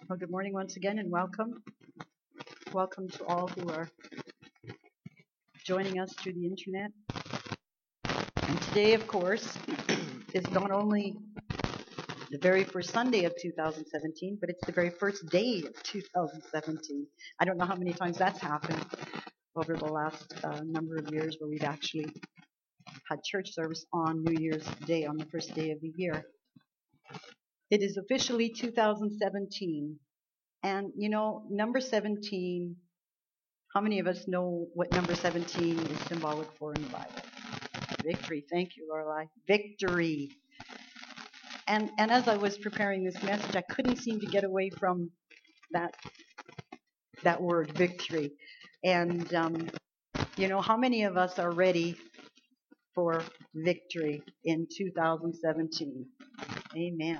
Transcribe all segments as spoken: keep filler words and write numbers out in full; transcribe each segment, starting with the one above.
Well, good morning once again and welcome. Welcome to all who are joining us through the internet. And today, of course, is not only the very first Sunday of two thousand seventeen, but it's the very first day of two thousand seventeen. I don't know how many times that's happened over the last uh, number of years where we've actually had church service on New Year's Day, on the first day of the year. It is officially two thousand seventeen. And, you know, number seventeen, how many of us know what number seventeen is symbolic for in the Bible? Victory. Thank you, Lorelai. Victory. And and as I was preparing this message, I couldn't seem to get away from that that word, victory. And, um, you know, how many of us are ready for victory in two thousand seventeen? Amen.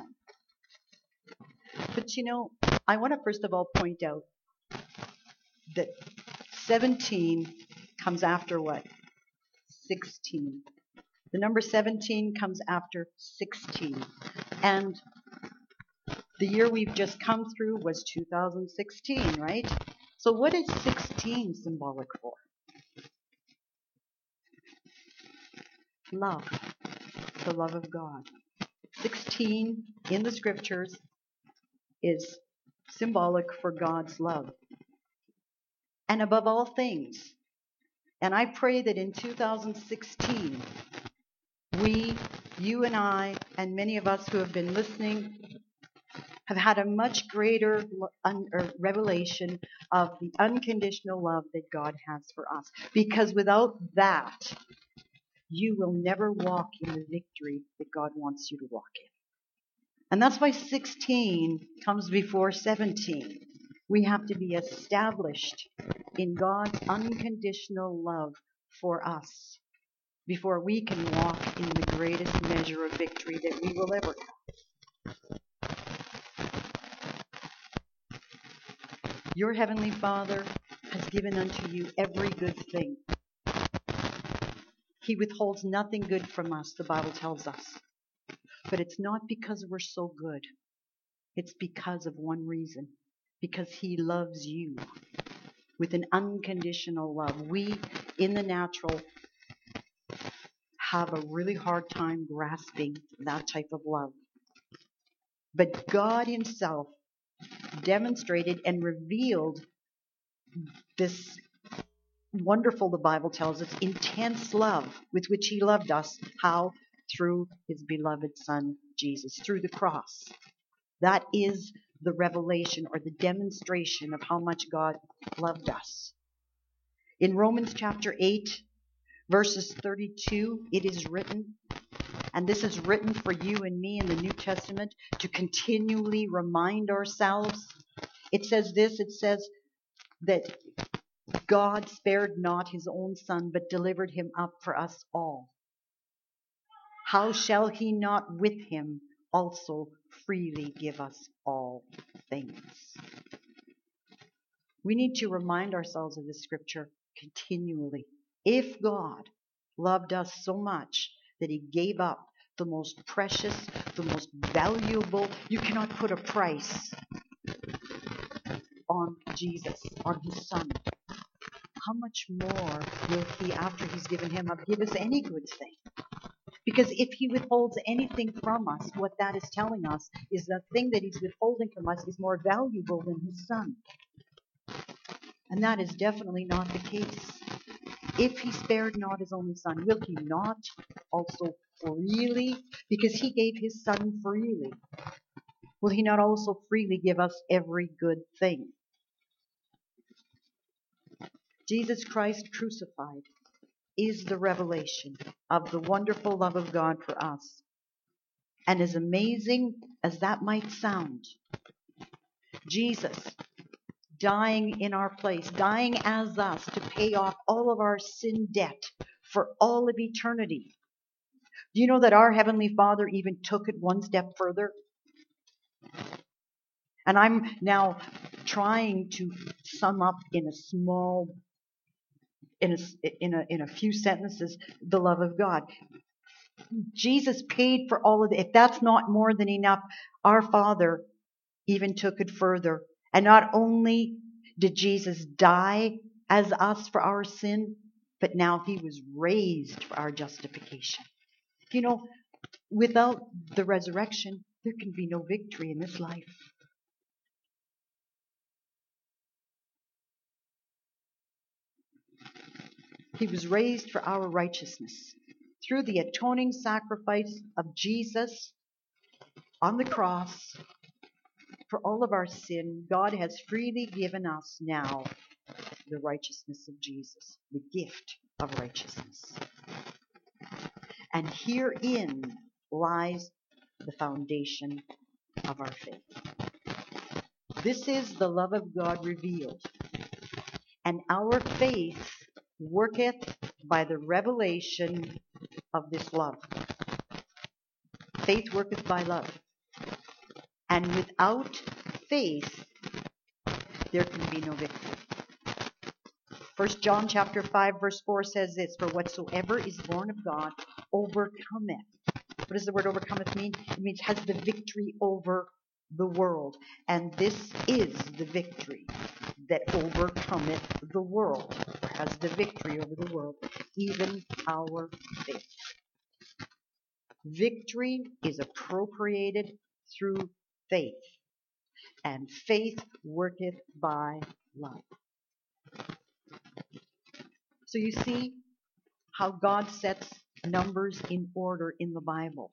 But, you know, I want to first of all point out that seventeen comes after what? sixteen. The number seventeen comes after sixteen. And the year we've just come through was two thousand sixteen, right? So what is sixteen symbolic for? Love. The love of God. sixteen in the scriptures is symbolic for God's love. And above all things, and I pray that in two thousand sixteen, we, you and I, and many of us who have been listening, have had a much greater un- or revelation of the unconditional love that God has for us. Because without that, you will never walk in the victory that God wants you to walk in. And that's why sixteen comes before seventeen. We have to be established in God's unconditional love for us before we can walk in the greatest measure of victory that we will ever have. Your heavenly Father has given unto you every good thing. He withholds nothing good from us, the Bible tells us. But it's not because we're so good. It's because of one reason. Because He loves you with an unconditional love. We, in the natural, have a really hard time grasping that type of love. But God Himself demonstrated and revealed this wonderful, the Bible tells us, intense love with which He loved us. How? Through His beloved Son, Jesus, through the cross. That is the revelation or the demonstration of how much God loved us. In Romans chapter eight, verses thirty-two, it is written, and this is written for you and me in the New Testament to continually remind ourselves. It says this, it says that God spared not His own Son, but delivered Him up for us all. How shall He not with Him also freely give us all things? We need to remind ourselves of this scripture continually. If God loved us so much that He gave up the most precious, the most valuable, you cannot put a price on Jesus, on His Son. How much more will He, after He's given Him up, give us any good thing? Because if He withholds anything from us, what that is telling us is the thing that He's withholding from us is more valuable than His Son. And that is definitely not the case. If He spared not His only Son, will He not also freely, because He gave His Son freely, will He not also freely give us every good thing? Jesus Christ crucified is the revelation of the wonderful love of God for us. And as amazing as that might sound, Jesus dying in our place, dying as us to pay off all of our sin debt for all of eternity. Do you know that our Heavenly Father even took it one step further? And I'm now trying to sum up in a small In a, in, a, in a few sentences, the love of God. Jesus paid for all of it. If that's not more than enough, our Father even took it further. And not only did Jesus die as us for our sin, but now he was raised for our justification. You know, without the resurrection, there can be no victory in this life. He was raised for our righteousness. Through the atoning sacrifice of Jesus on the cross for all of our sin, God has freely given us now the righteousness of Jesus, the gift of righteousness. And herein lies the foundation of our faith. This is the love of God revealed, and our faith worketh by the revelation of this love. Faith worketh by love. And without faith, there can be no victory. First John chapter five verse four says this, for whatsoever is born of God overcometh. What does the word overcometh mean? It means has the victory over the world. And this is the victory that overcometh the world, or has the victory over the world, even our faith. Victory is appropriated through faith, and faith worketh by love. So you see how God sets numbers in order in the Bible.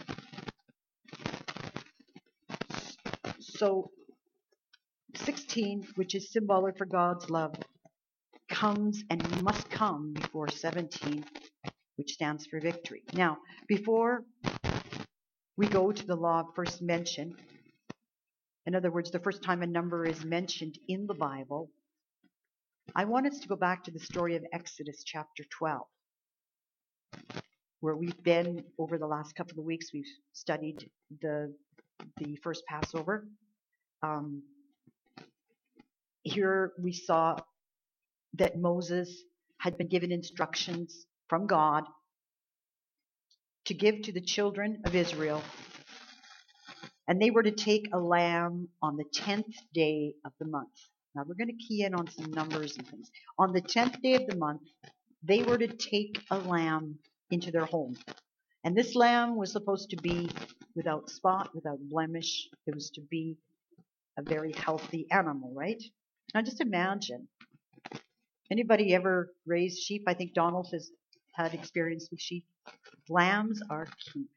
So sixteen, which is symbolic for God's love, comes and must come before seventeen, which stands for victory. Now, before we go to the law of first mention, in other words, the first time a number is mentioned in the Bible, I want us to go back to the story of Exodus chapter twelve, where we've been over the last couple of weeks. We've studied the the first Passover. Um, here we saw that Moses had been given instructions from God to give to the children of Israel, and they were to take a lamb on the tenth day of the month. Now we're going to key in on some numbers and things. On the tenth day of the month, they were to take a lamb into their home. And this lamb was supposed to be without spot, without blemish. It was to be a very healthy animal, right? Now just imagine. Anybody ever raised sheep? I think Donald has had experience with sheep. Lambs are cute.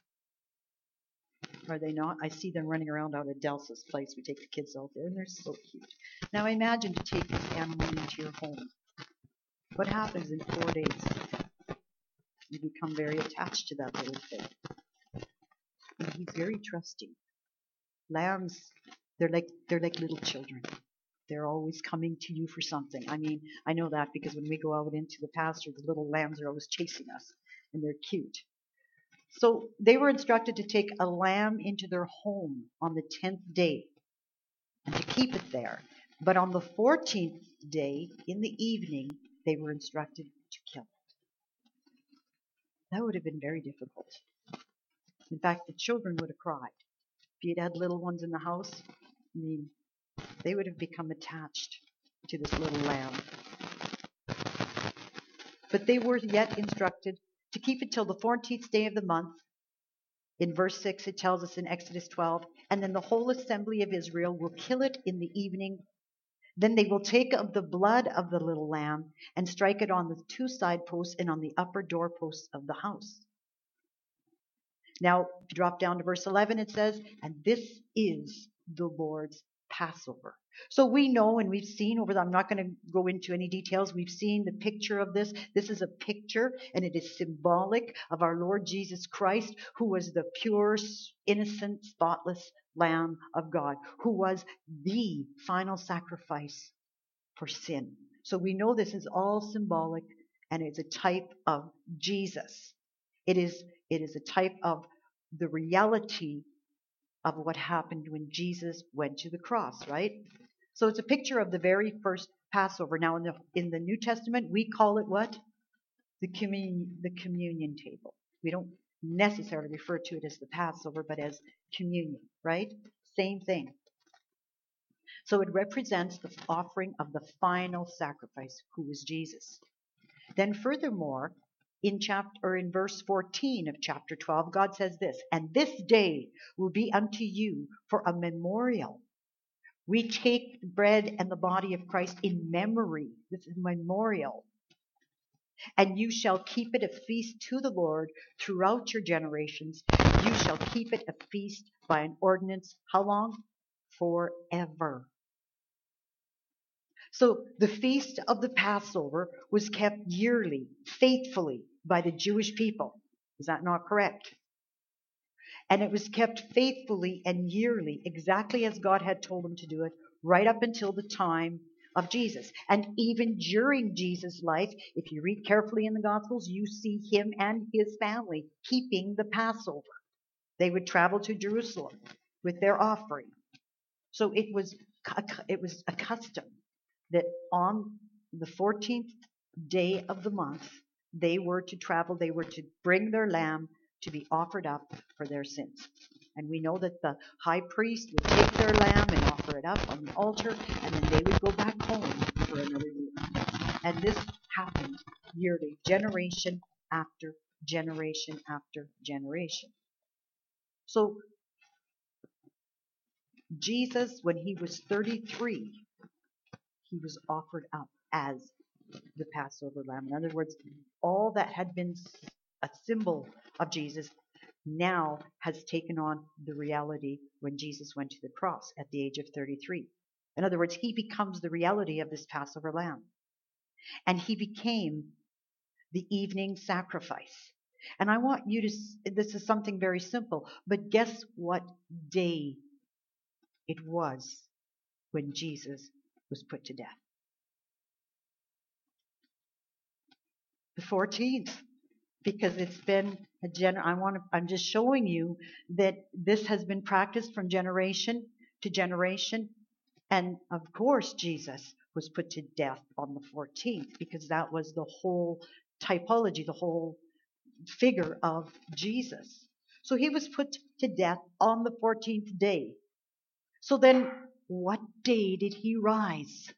Are they not? I see them running around out at Delsa's place. We take the kids out there, and they're so cute. Now imagine to take this animal into your home. What happens in four days? You become very attached to that little thing. And he's very trusting. Lambs, they're like they're like little children. They're always coming to you for something. I mean, I know that because when we go out into the pasture, the little lambs are always chasing us, and they're cute. So they were instructed to take a lamb into their home on the tenth day and to keep it there. But on the fourteenth day, in the evening, they were instructed to kill it. That would have been very difficult. In fact, the children would have cried. If you'd had little ones in the house, I mean, they would have become attached to this little lamb. But they were yet instructed to keep it till the fourteenth day of the month. In verse six, it tells us in Exodus twelve, and then the whole assembly of Israel will kill it in the evening. Then they will take of the blood of the little lamb and strike it on the two side posts and on the upper doorposts of the house. Now, if you drop down to verse eleven, it says, and this is the Lord's Passover. So we know and we've seen over the, I'm not going to go into any details. We've seen the picture of this. This is a picture, and it is symbolic of our Lord Jesus Christ, who was the pure, innocent, spotless Lamb of God, who was the final sacrifice for sin. So we know this is all symbolic, and it's a type of Jesus. It is, it is a type of the reality of what happened when Jesus went to the cross, right? So it's a picture of the very first Passover. Now in the in the New Testament, we call it what? The communion, the communion table. We don't necessarily refer to it as the Passover, but as communion, right? Same thing. So it represents the offering of the final sacrifice, who is Jesus. Then furthermore, in chapter or in verse fourteen of chapter twelve, God says this, and this day will be unto you for a memorial. We take the bread and the body of Christ in memory. This is memorial. And you shall keep it a feast to the Lord throughout your generations. You shall keep it a feast by an ordinance. How long? Forever. So the feast of the Passover was kept yearly, faithfully by the Jewish people. Is that not correct? And it was kept faithfully and yearly, exactly as God had told him to do it, right up until the time of Jesus. And even during Jesus' life, if you read carefully in the Gospels, you see him and his family keeping the Passover. They would travel to Jerusalem with their offering. So it was, it was a custom that on the fourteenth day of the month, they were to travel, they were to bring their lamb to be offered up for their sins. And we know that the high priest would take their lamb and offer it up on the altar, and then they would go back home for another year. And this happened yearly, generation after generation after generation. So Jesus, when he was thirty-three, he was offered up as the Passover lamb. In other words, all that had been a symbol of Jesus now has taken on the reality when Jesus went to the cross at the age of thirty-three. In other words, he becomes the reality of this Passover lamb. And he became the evening sacrifice. And I want you to, this is something very simple, but guess what day it was when Jesus was put to death? The fourteenth. Because it's been a gen. I want to. I'm just showing you that this has been practiced from generation to generation, and of course Jesus was put to death on the fourteenth because that was the whole typology, the whole figure of Jesus. So he was put to death on the fourteenth day. So then, what day did he rise?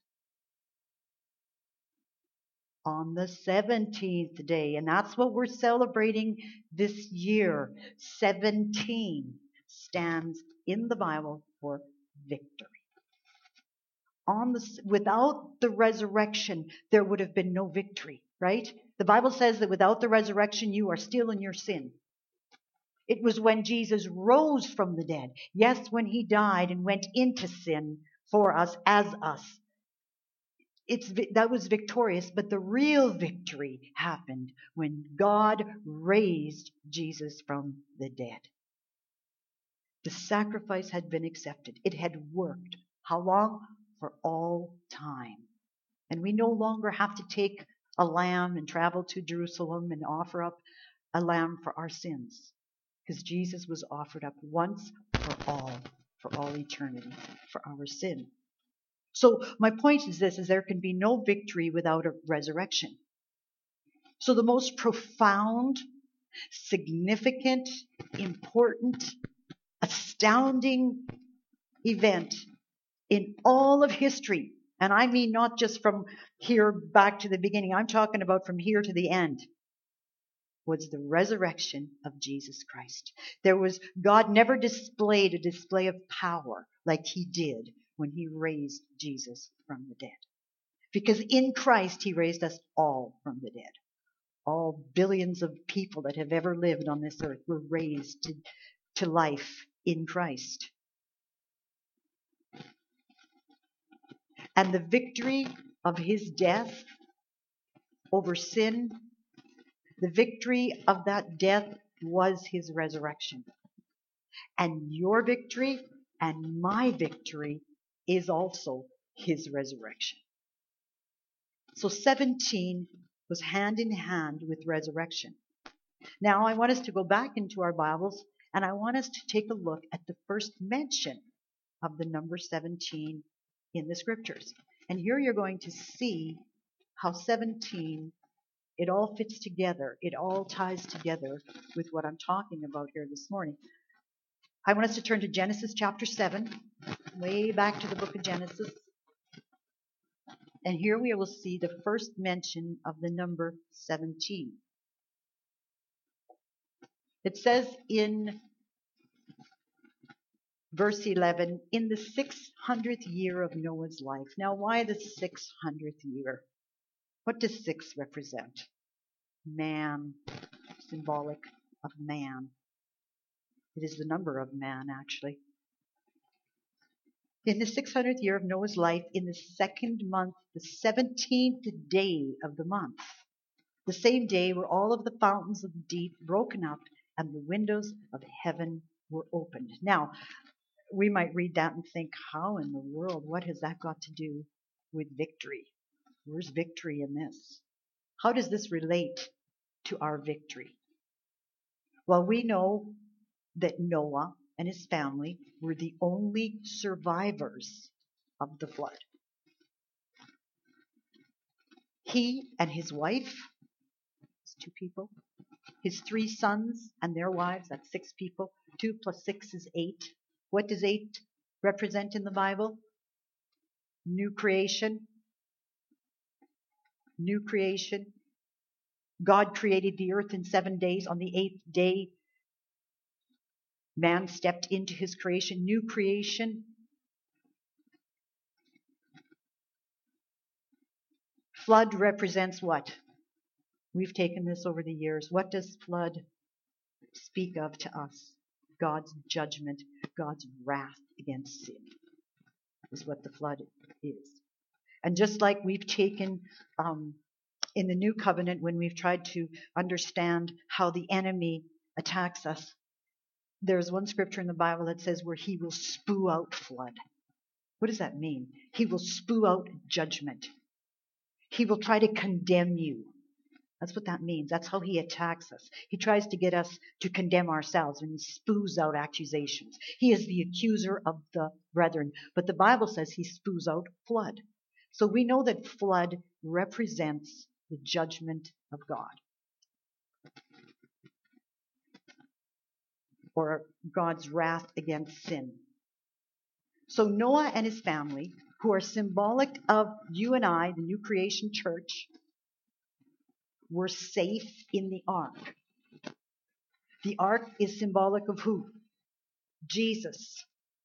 On the seventeenth day. And that's what we're celebrating this year. seventeen stands in the Bible for victory. On the, without the resurrection, there would have been no victory, right? The Bible says that without the resurrection, you are still in your sin. It was when Jesus rose from the dead. Yes, when he died and went into sin for us, as us. It's, that was victorious, but the real victory happened when God raised Jesus from the dead. The sacrifice had been accepted. It had worked. How long? For all time. And we no longer have to take a lamb and travel to Jerusalem and offer up a lamb for our sins, because Jesus was offered up once for all, for all eternity, for our sin. So my point is this, is there can be no victory without a resurrection. So the most profound, significant, important, astounding event in all of history, and I mean not just from here back to the beginning, I'm talking about from here to the end, was the resurrection of Jesus Christ. There was, God never displayed a display of power like he did when he raised Jesus from the dead. Because in Christ, he raised us all from the dead. All billions of people that have ever lived on this earth were raised to, to life in Christ. And the victory of his death over sin, the victory of that death was his resurrection. And your victory and my victory is also his resurrection. So seventeen was hand in hand with resurrection. Now I want us to go back into our Bibles and I want us to take a look at the first mention of the number seventeen in the scriptures. And here you're going to see how seventeen, it all fits together. It all ties together with what I'm talking about here this morning. I want us to turn to Genesis chapter seven. way back to the book of Genesis. And here we will see the first mention of the number seventeen. It says in verse eleven, in the six hundredth year of Noah's life. Now, why the six hundredth year? What does six represent? Man, symbolic of man. It is the number of man, actually. In the six hundredth year of Noah's life, in the second month, the seventeenth day of the month, the same day were all of the fountains of the deep broken up and the windows of heaven were opened. Now, we might read that and think, how in the world, what has that got to do with victory? Where's victory in this? How does this relate to our victory? Well, we know that Noah and his family were the only survivors of the flood. He and his wife, that's two people, his three sons and their wives, that's six people. Two plus six is eight. What does eight represent in the Bible? New creation. New creation. God created the earth in seven days. On the eighth day, man stepped into his creation. New creation. Flood represents what? We've taken this over the years. What does flood speak of to us? God's judgment, God's wrath against sin is what the flood is. And just like we've taken um, in the new covenant, when we've tried to understand how the enemy attacks us, there's one scripture in the Bible that says where he will spew out flood. What does that mean? He will spew out judgment. He will try to condemn you. That's what that means. That's how he attacks us. He tries to get us to condemn ourselves, and he spews out accusations. He is the accuser of the brethren. But the Bible says he spews out flood. So we know that flood represents the judgment of God, or God's wrath against sin. So Noah and his family, who are symbolic of you and I, the new creation church, were safe in the ark. The ark is symbolic of who? Jesus.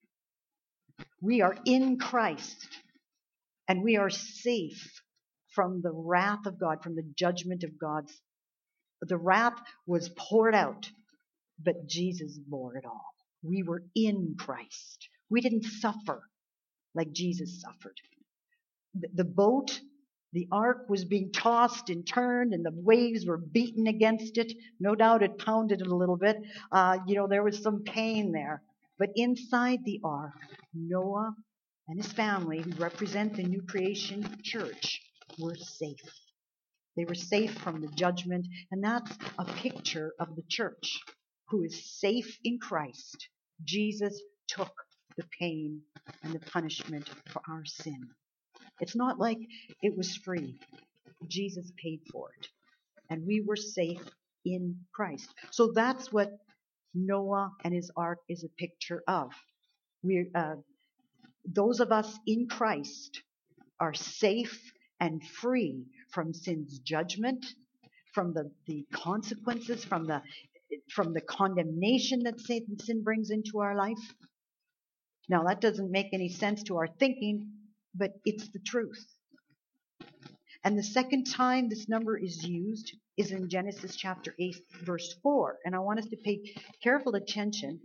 We are in Christ, and we are safe from the wrath of God, from the judgment of God. The wrath was poured out, but Jesus bore it all. We were in Christ. We didn't suffer like Jesus suffered. The, the boat, the ark, was being tossed and turned, and the waves were beaten against it. No doubt it pounded it a little bit. Uh, you know, there was some pain there. But inside the ark, Noah and his family, who represent the new creation church, were safe. They were safe from the judgment, and that's a picture of the church, who is safe in Christ. Jesus took the pain and the punishment for our sin. It's not like it was free. Jesus paid for it, and we were safe in Christ. So that's what Noah and his ark is a picture of. We, uh, those of us in Christ are safe and free from sin's judgment, from the, the consequences, from the from the condemnation that sin brings into our life. Now, that doesn't make any sense to our thinking, but it's the truth. And the second time this number is used is in Genesis chapter eight, verse four. And I want us to pay careful attention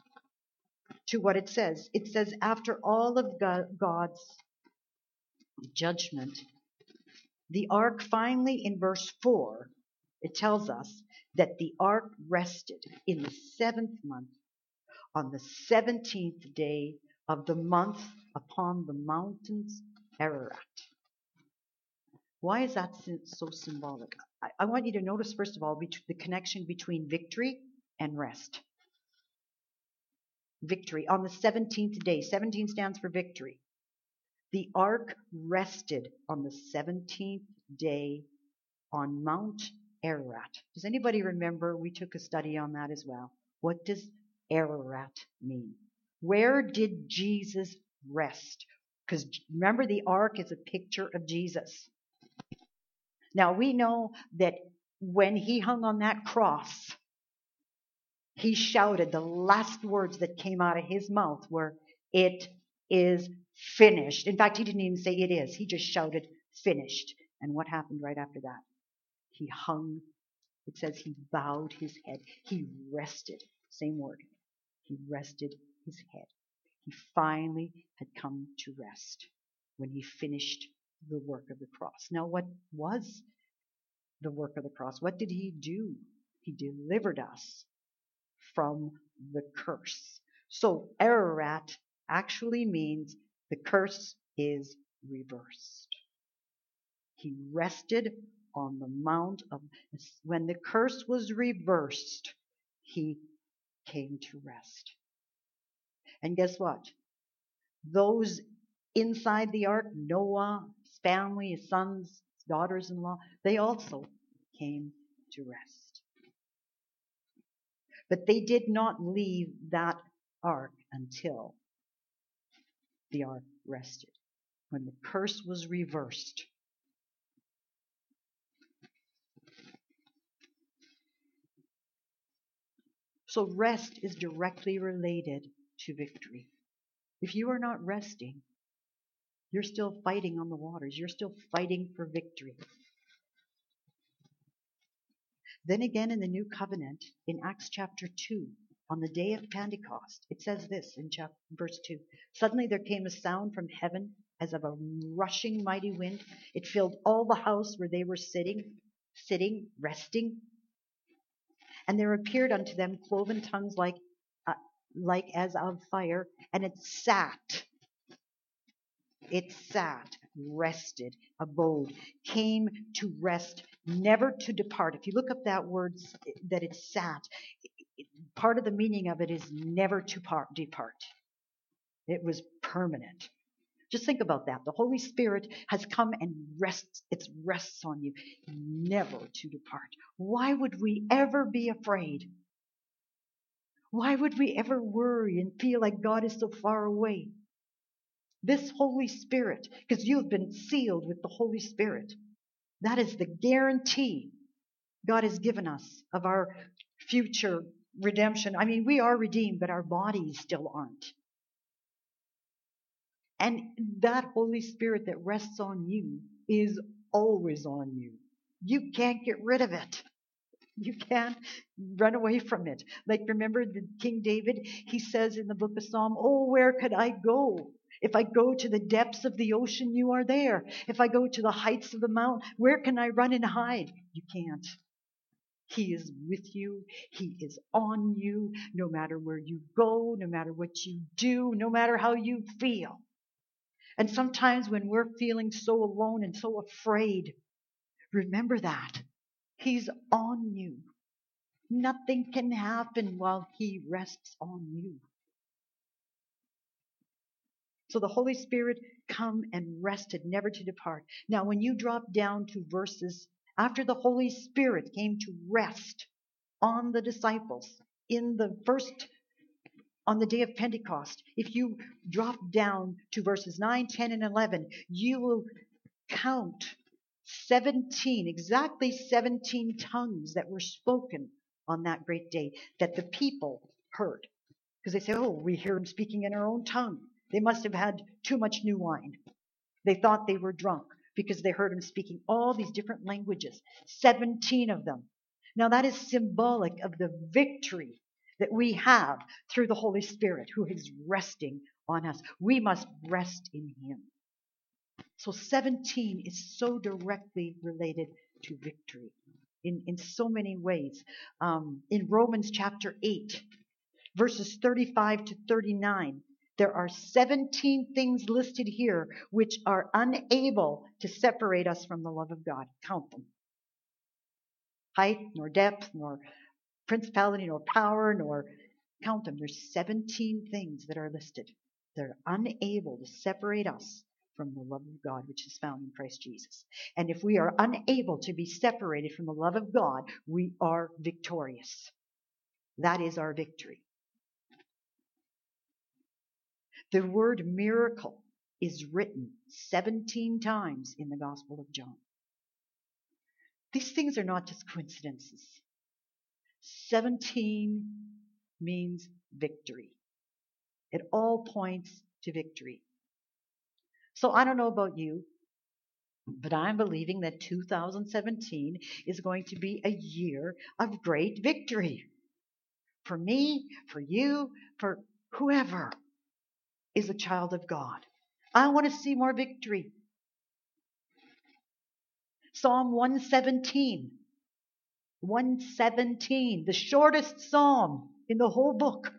to what it says. It says, after all of God's judgment, the ark finally, in verse four, it tells us that the ark rested in the seventh month, on the seventeenth day of the month, upon the mountains Ararat. Why is that so symbolic? I, I want you to notice, first of all, the connection between victory and rest. Victory. On the seventeenth day. seventeen stands for victory. The ark rested on the seventeenth day on Mount Ararat. Does anybody remember? We took a study on that as well. What does Ararat mean? Where did Jesus rest. Because remember, the ark is a picture of Jesus. Now we know that when he hung on that cross, he shouted, the last words that came out of his mouth were, "It is finished." In fact, he didn't even say "it is." He just shouted, "Finished." And what happened right after that? He hung. It says he bowed his head. He rested. Same word. He rested his head. He finally had come to rest when he finished the work of the cross. Now, what was the work of the cross? What did he do? He delivered us from the curse. So Ararat actually means the curse is reversed. He rested on the mount of, when the curse was reversed, he came to rest. And guess what? Those inside the ark, Noah, his family, his sons, his daughters-in-law, they also came to rest. But they did not leave that ark until the ark rested. When the curse was reversed. So rest is directly related to victory. If you are not resting, you're still fighting on the waters. You're still fighting for victory. Then again in the New Covenant, in Acts chapter two, on the day of Pentecost, it says this in chapter, verse two. Suddenly there came a sound from heaven as of a rushing mighty wind. It filled all the house where they were sitting, sitting, resting. And there appeared unto them cloven tongues like, uh, like as of fire, and it sat. It sat, rested, abode, came to rest, never to depart. If you look up that word that it sat, part of the meaning of it is never to part, depart. It was permanent. Just think about that. The Holy Spirit has come and rests, it rests on you, never to depart. Why would we ever be afraid? Why would we ever worry and feel like God is so far away? This Holy Spirit, because you've been sealed with the Holy Spirit. That is the guarantee God has given us of our future redemption. I mean, we are redeemed, but our bodies still aren't. And that Holy Spirit that rests on you is always on you. You can't get rid of it. You can't run away from it. Like, remember the King David? He says in the book of Psalm, "Oh, where could I go? If I go to the depths of the ocean, you are there. If I go to the heights of the mount, where can I run and hide?" You can't. He is with you. He is on you, no matter where you go, no matter what you do, no matter how you feel. And sometimes when we're feeling so alone and so afraid, remember that. He's on you. Nothing can happen while he rests on you. So the Holy Spirit come and rested, never to depart. Now, when you drop down to verses, after the Holy Spirit came to rest on the disciples in the first, on the day of Pentecost, if you drop down to verses nine, ten, and eleven, you will count seventeen, exactly seventeen tongues that were spoken on that great day that the people heard. Because they say, "Oh, we hear him speaking in our own tongue." They must have had too much new wine. They thought they were drunk because they heard him speaking all these different languages, seventeen of them. Now that is symbolic of the victory that we have through the Holy Spirit who is resting on us. We must rest in him. So seventeen is so directly related to victory in, in so many ways. Um, in Romans chapter eight, verses thirty-five to thirty-nine, there are seventeen things listed here which are unable to separate us from the love of God. Count them. Height, nor depth, nor principality, nor power, nor count them. There's seventeen things that are listed. They're unable to separate us from the love of God, which is found in Christ Jesus. And if we are unable to be separated from the love of God, we are victorious. That is our victory. The word miracle is written seventeen times in the Gospel of John. These things are not just coincidences. seventeen means victory. It all points to victory. So I don't know about you, but I'm believing that two thousand seventeen is going to be a year of great victory. For me, for you, for whoever is a child of God. I want to see more victory. Psalm one seventeen. one seventeen, the shortest psalm in the whole book.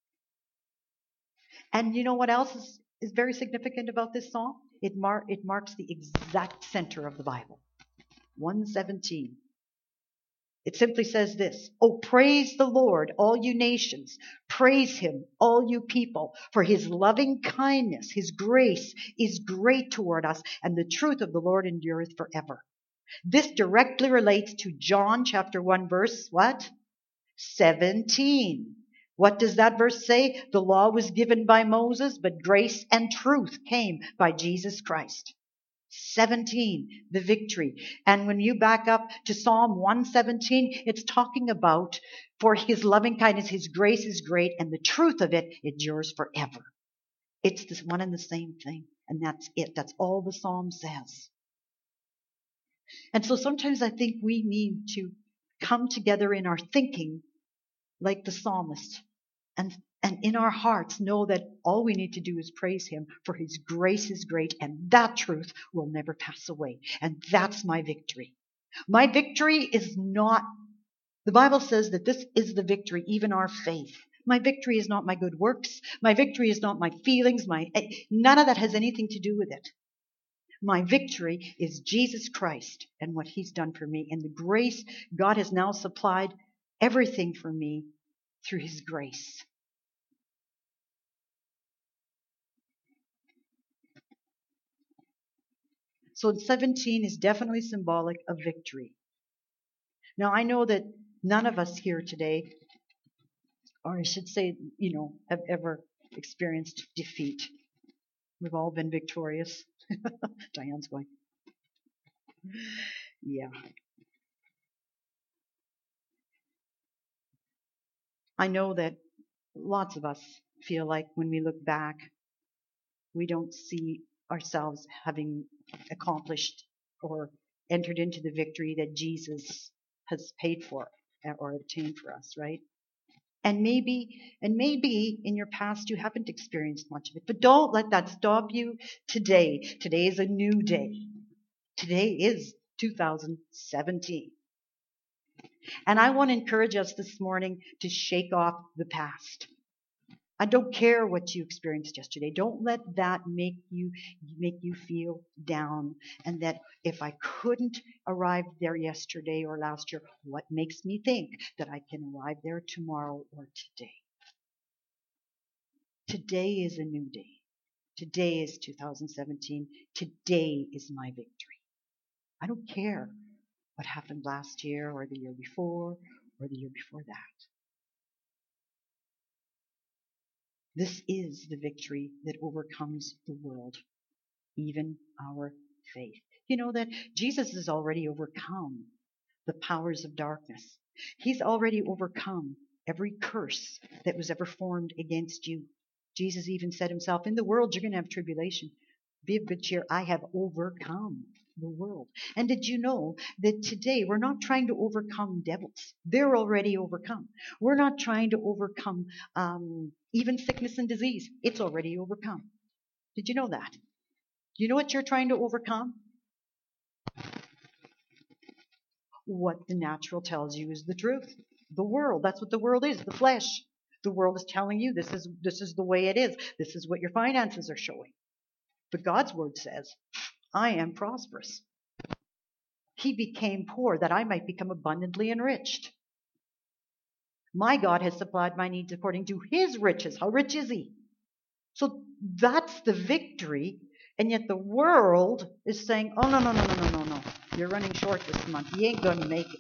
And you know what else is, is very significant about this psalm? It, mar- it marks the exact center of the Bible. one seventeen. It simply says this: "Oh, praise the Lord, all you nations. Praise him, all you people. For his loving kindness, his grace is great toward us, and the truth of the Lord endureth forever." This directly relates to John chapter one, verse what? seventeen. What does that verse say? The law was given by Moses, but grace and truth came by Jesus Christ. seventeen, the victory. And when you back up to Psalm one seventeen, it's talking about, for his loving kindness, his grace is great, and the truth of it endures forever. It's this one and the same thing. And that's it. That's all the Psalm says. And so sometimes I think we need to come together in our thinking like the psalmist, and and in our hearts know that all we need to do is praise him, for his grace is great, and that truth will never pass away. And that's my victory. My victory is not, the Bible says that this is the victory, even our faith. My victory is not my good works. My victory is not my feelings. My none of that has anything to do with it. My victory is Jesus Christ and what he's done for me, and the grace. God has now supplied everything for me through his grace. So seventeen is definitely symbolic of victory. Now I know that none of us here today, or I should say, you know, have ever experienced defeat. We've all been victorious. Diane's going, yeah. I know that lots of us feel like when we look back, we don't see ourselves having accomplished or entered into the victory that Jesus has paid for or obtained for us, right? And maybe, and maybe in your past you haven't experienced much of it, but don't let that stop you today. Today is a new day. Today is two thousand seventeen. And I want to encourage us this morning to shake off the past. I don't care what you experienced yesterday. Don't let that make you make you feel down. And that if I couldn't arrive there yesterday or last year, what makes me think that I can arrive there tomorrow or today? Today is a new day. Today is two thousand seventeen. Today is my victory. I don't care what happened last year or the year before or the year before that. This is the victory that overcomes the world, even our faith. You know that Jesus has already overcome the powers of darkness. He's already overcome every curse that was ever formed against you. Jesus even said himself, in the world you're going to have tribulation. Be of good cheer. I have overcome the world. And did you know that today we're not trying to overcome devils? They're already overcome. We're not trying to overcome um, even sickness and disease. It's already overcome. Did you know that? Do you know what you're trying to overcome? What the natural tells you is the truth. The world. That's what the world is. The flesh. The world is telling you this is this is the way it is. This is what your finances are showing. But God's word says, I am prosperous. He became poor that I might become abundantly enriched. My God has supplied my needs according to his riches. How rich is he? So that's the victory. And yet the world is saying, oh, no, no, no, no, no, no, no. You're running short this month. You ain't going to make it.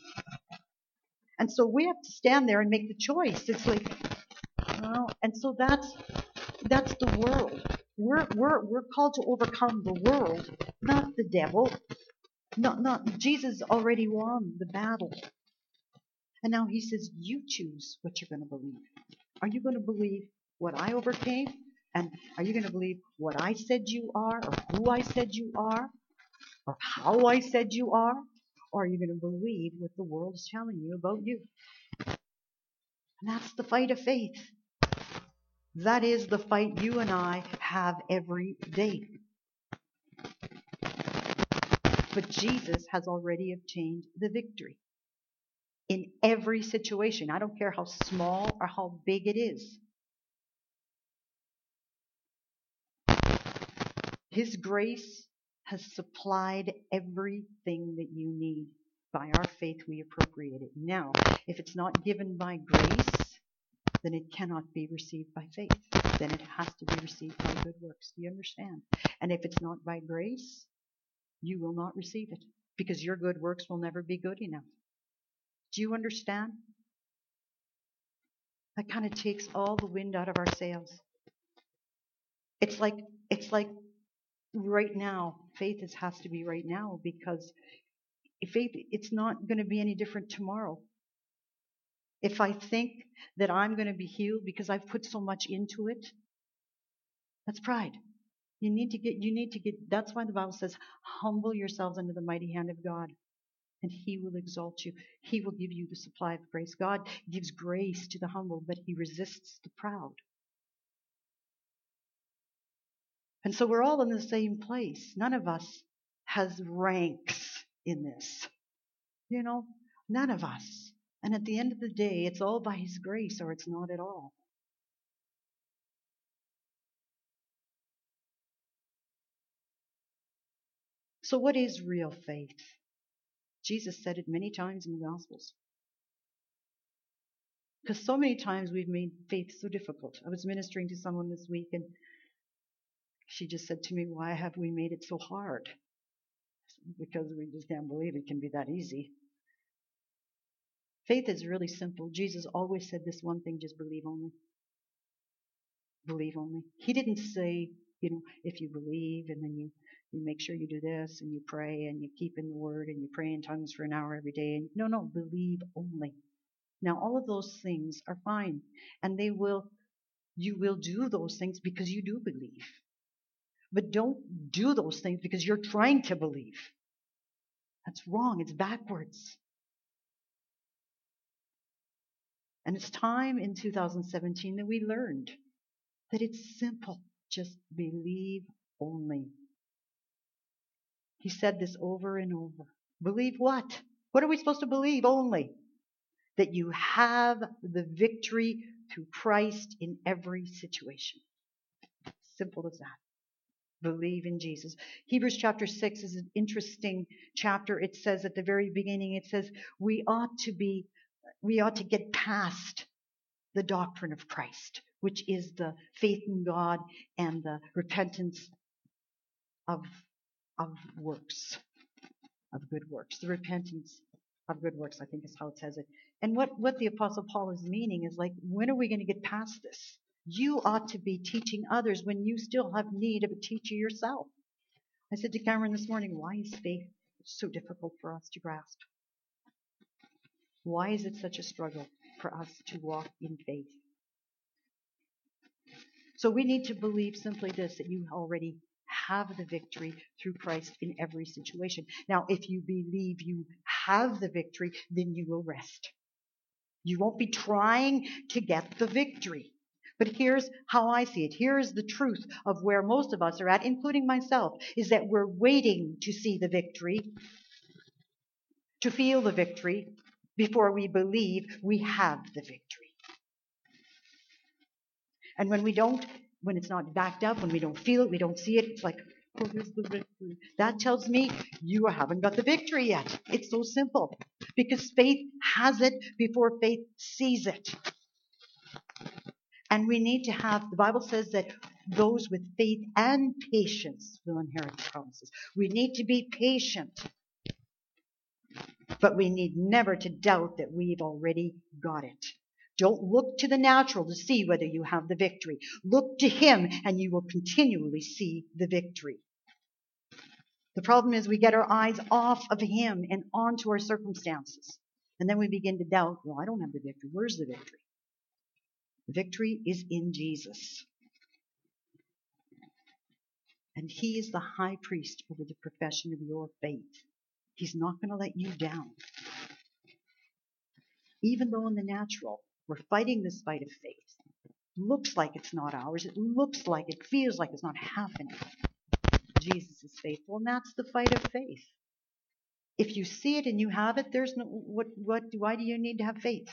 And so we have to stand there and make the choice. It's like, well, and so that's That's the world. We're, we're, we're called to overcome the world, not the devil. Not, not, Jesus already won the battle. And now he says, you choose what you're going to believe. Are you going to believe what I overcame? And are you going to believe what I said you are, or who I said you are, or how I said you are? Or are you going to believe what the world is telling you about you? And that's the fight of faith. That is the fight you and I have every day. But Jesus has already obtained the victory in every situation. I don't care how small or how big it is. His grace has supplied everything that you need. By our faith, we appropriate it. Now, if it's not given by grace, then it cannot be received by faith. Then it has to be received by good works. Do you understand? And if it's not by grace, you will not receive it, because your good works will never be good enough. Do you understand? That kind of takes all the wind out of our sails. It's like, it's like right now, faith is, has to be right now, because faith, it's not going to be any different tomorrow. If I think that I'm going to be healed because I've put so much into it, that's pride. You need to get, you need to get, that's why the Bible says, humble yourselves under the mighty hand of God, and he will exalt you. He will give you the supply of grace. God gives grace to the humble, but he resists the proud. And so we're all in the same place. None of us has ranks in this. You know, none of us. And at the end of the day, it's all by his grace, or it's not at all. So what is real faith? Jesus said it many times in the Gospels. Because so many times we've made faith so difficult. I was ministering to someone this week, and she just said to me, why have we made it so hard? Because we just can't believe it can be that easy. Faith is really simple. Jesus always said this one thing, just believe only. Believe only. He didn't say, you know, if you believe and then you, you make sure you do this and you pray and you keep in the Word and you pray in tongues for an hour every day. And no, no, believe only. Now, all of those things are fine, and they will, you will do those things because you do believe. But don't do those things because you're trying to believe. That's wrong. It's backwards. And it's time in two thousand seventeen that we learned that it's simple. Just believe only. He said this over and over. Believe what? What are we supposed to believe? Only that you have the victory through Christ in every situation. Simple as that. Believe in Jesus. Hebrews chapter six is an interesting chapter. It says at the very beginning, it says we ought to be, we ought to get past the doctrine of Christ, which is the faith in God and the repentance of, of works, of good works. The repentance of good works, I think is how it says it. And what, what the Apostle Paul is meaning is like, when are we going to get past this? You ought to be teaching others when you still have need of a teacher yourself. I said to Cameron this morning, why is faith so difficult for us to grasp? Why is it such a struggle for us to walk in faith? So we need to believe simply this, that you already have the victory through Christ in every situation. Now, if you believe you have the victory, then you will rest. You won't be trying to get the victory. But here's how I see it. Here's the truth of where most of us are at, including myself, is that we're waiting to see the victory, to feel the victory, before we believe we have the victory. And when we don't, when it's not backed up, when we don't feel it, we don't see it, it's like, oh, here's the victory. That tells me you haven't got the victory yet. It's so simple. Because faith has it before faith sees it. And we need to have, the Bible says that those with faith and patience will inherit the promises. We need to be patient. But we need never to doubt that we've already got it. Don't look to the natural to see whether you have the victory. Look to Him and you will continually see the victory. The problem is we get our eyes off of Him and onto our circumstances. And then we begin to doubt, well, I don't have the victory. Where's the victory? The victory is in Jesus. And He is the high priest over the profession of your faith. He's not going to let you down. Even though in the natural, we're fighting this fight of faith. Looks like it's not ours. It looks like, it feels like it's not happening. Jesus is faithful, and that's the fight of faith. If you see it and you have it, there's no, what, what, why do you need to have faith?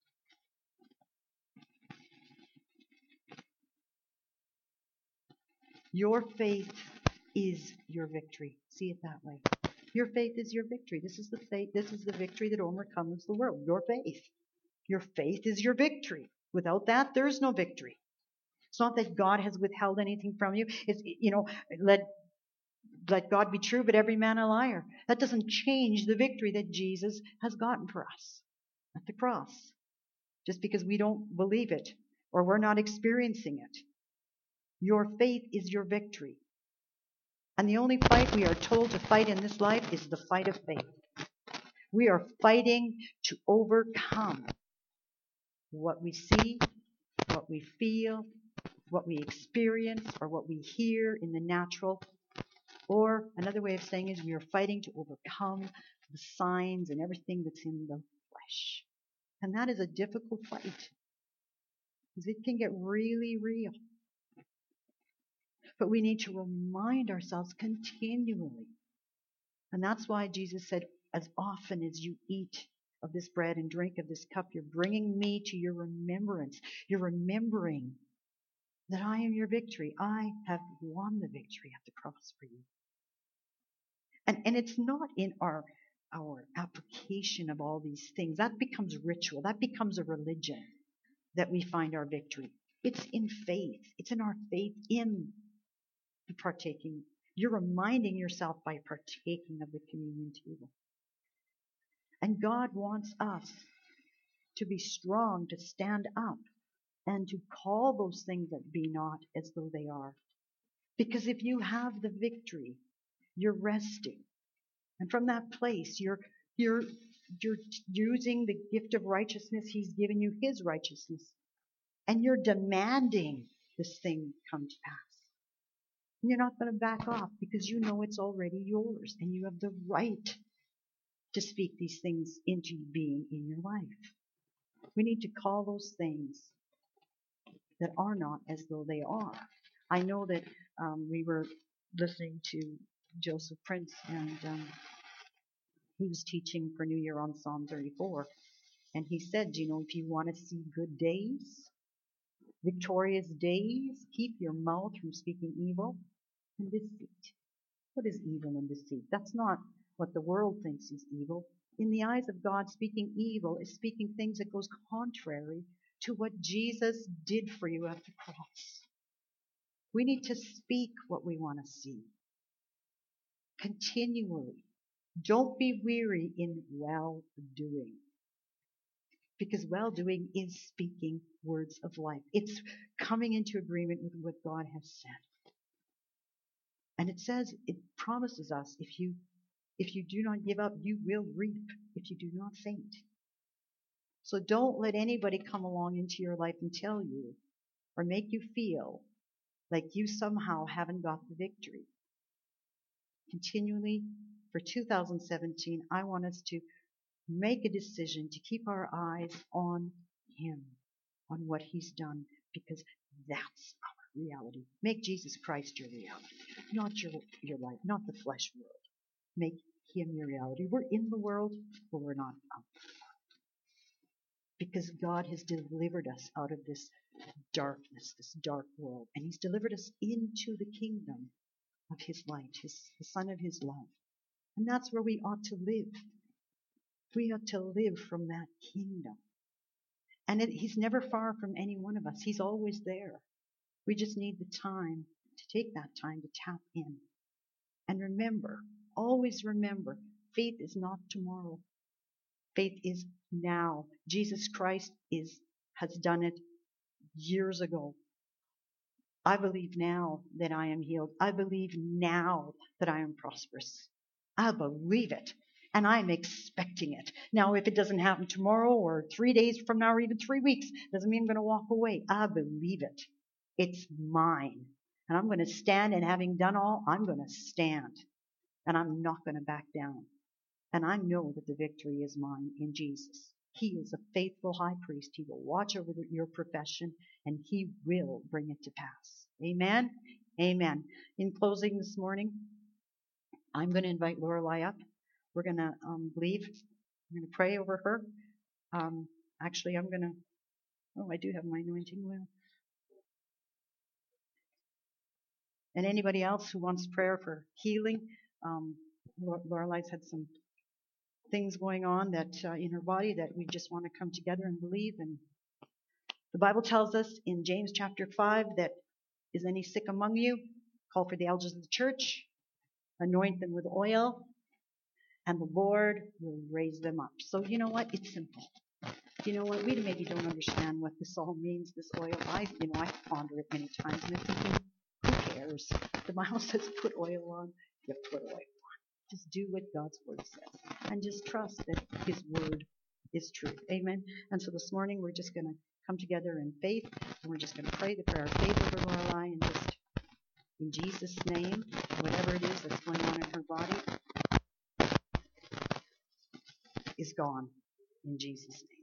Your faith is your victory. See it that way. Your faith is your victory. This is the faith, this is the victory that overcomes the world. Your faith. Your faith is your victory. Without that, there's no victory. It's not that God has withheld anything from you. It's, you know, let, let God be true, but every man a liar. That doesn't change the victory that Jesus has gotten for us at the cross. Just because we don't believe it or we're not experiencing it. Your faith is your victory. And the only fight we are told to fight in this life is the fight of faith. We are fighting to overcome what we see, what we feel, what we experience, or what we hear in the natural. Or another way of saying is we are fighting to overcome the signs and everything that's in the flesh. And that is a difficult fight. Because it can get really real. But we need to remind ourselves continually. And that's why Jesus said, as often as you eat of this bread and drink of this cup, you're bringing me to your remembrance. You're remembering that I am your victory. I have won the victory at the cross for you. And, and it's not in our, our application of all these things. That becomes ritual. That becomes a religion that we find our victory. It's in faith. It's in our faith in the partaking. You're reminding yourself by partaking of the communion table. And God wants us to be strong, to stand up, and to call those things that be not as though they are. Because if you have the victory, you're resting. And from that place, you're, you're, you're using the gift of righteousness. He's given you His righteousness. And you're demanding this thing come to pass. And you're not going to back off because you know it's already yours. And you have the right to speak these things into being in your life. We need to call those things that are not as though they are. I know that um, we were listening to Joseph Prince, and um, he was teaching for New Year on Psalm thirty-four. And he said, you know, if you want to see good days, victorious days, keep your mouth from speaking evil and deceit. What is evil and deceit? That's not what the world thinks is evil. In the eyes of God, speaking evil is speaking things that goes contrary to what Jesus did for you at the cross. We need to speak what we want to see. Continually. Don't be weary in well-doing. Because well-doing is speaking words of life. It's coming into agreement with what God has said. And it says, it promises us, if you if you do not give up, you will reap if you do not faint. So don't let anybody come along into your life and tell you or make you feel like you somehow haven't got the victory. Continually, for two thousand seventeen, I want us to make a decision to keep our eyes on Him, on what He's done, because that's our reality. Make Jesus Christ your reality, not your, your life, not the flesh world. Make Him your reality. We're in the world, but we're not out. Because God has delivered us out of this darkness, this dark world, and He's delivered us into the kingdom of His light, His, the Son of His love. And that's where we ought to live. We ought to live from that kingdom. And it, He's never far from any one of us. He's always there. We just need the time to take that time to tap in. And remember, always remember, faith is not tomorrow. Faith is now. Jesus Christ is has done it years ago. I believe now that I am healed. I believe now that I am prosperous. I believe it. And I'm expecting it. Now, if it doesn't happen tomorrow or three days from now or even three weeks, doesn't mean I'm going to walk away. I believe it. It's mine. And I'm going to stand, and having done all, I'm going to stand. And I'm not going to back down. And I know that the victory is mine in Jesus. He is a faithful high priest. He will watch over your profession, and he will bring it to pass. Amen? Amen. In closing this morning, I'm going to invite Lorelei up. We're going to um, believe. I'm going to pray over her. Um, actually, I'm going to, oh, I do have my anointing oil. And anybody else who wants prayer for healing, um, Lorelei's had some things going on that uh, in her body that we just want to come together and believe. And the Bible tells us in James chapter five that, is any sick among you? Call for the elders of the church, anoint them with oil, and the Lord will raise them up. So you know what? It's simple. You know what? We maybe don't understand what this all means, this oil. I, you know, I ponder it many times, and I'm thinking, who cares? The Bible says put oil on, you put oil on. Just do what God's word says, and just trust that his word is truth. Amen. And so this morning we're just going to come together in faith, and we're just going to pray the prayer of faith over Lorelei, and just in Jesus' name, whatever it is that's going on in her body is gone in Jesus' name.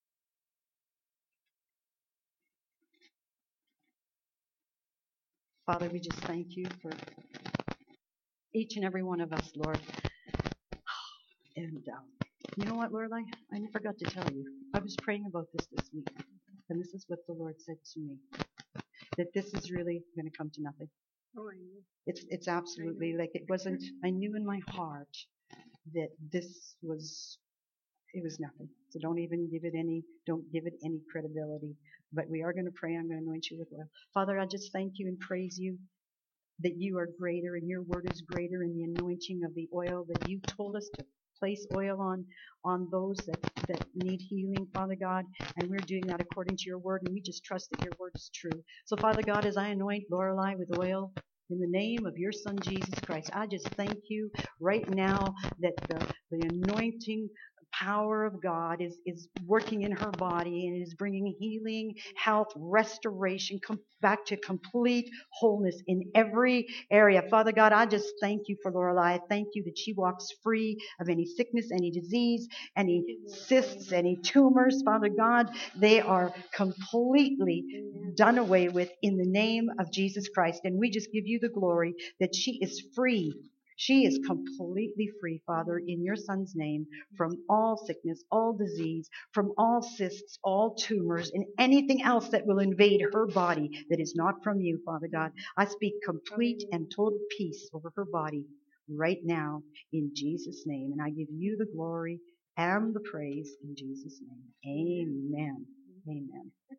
Father, we just thank you for each and every one of us, Lord. And um, you know what, Lorelei? I forgot to tell you. I was praying about this this week, and this is what the Lord said to me, that this is really going to come to nothing. Oh, I knew. It's it's absolutely like it wasn't. I knew in my heart that this was it was nothing. So don't even give it any. Don't give it any credibility. But we are going to pray. I'm going to anoint you with oil. Father, I just thank you and praise you that you are greater, and your word is greater in the anointing of the oil, that you told us to place oil on on those that, that need healing, Father God, and we're doing that according to your word, and we just trust that your word is true. So, Father God, as I anoint Lorelei with oil, in the name of your Son, Jesus Christ, I just thank you right now that the, the anointing power of God is, is working in her body and is bringing healing, health, restoration, come back to complete wholeness in every area. Father God, I just thank you for Lorelei. I thank you that she walks free of any sickness, any disease, any cysts, any tumors. Father God, they are completely done away with in the name of Jesus Christ. And we just give you the glory that she is free. She is completely free, Father, in your Son's name, from all sickness, all disease, from all cysts, all tumors, and anything else that will invade her body that is not from you, Father God. I speak complete and total peace over her body right now in Jesus' name. And I give you the glory and the praise in Jesus' name. Amen. Amen.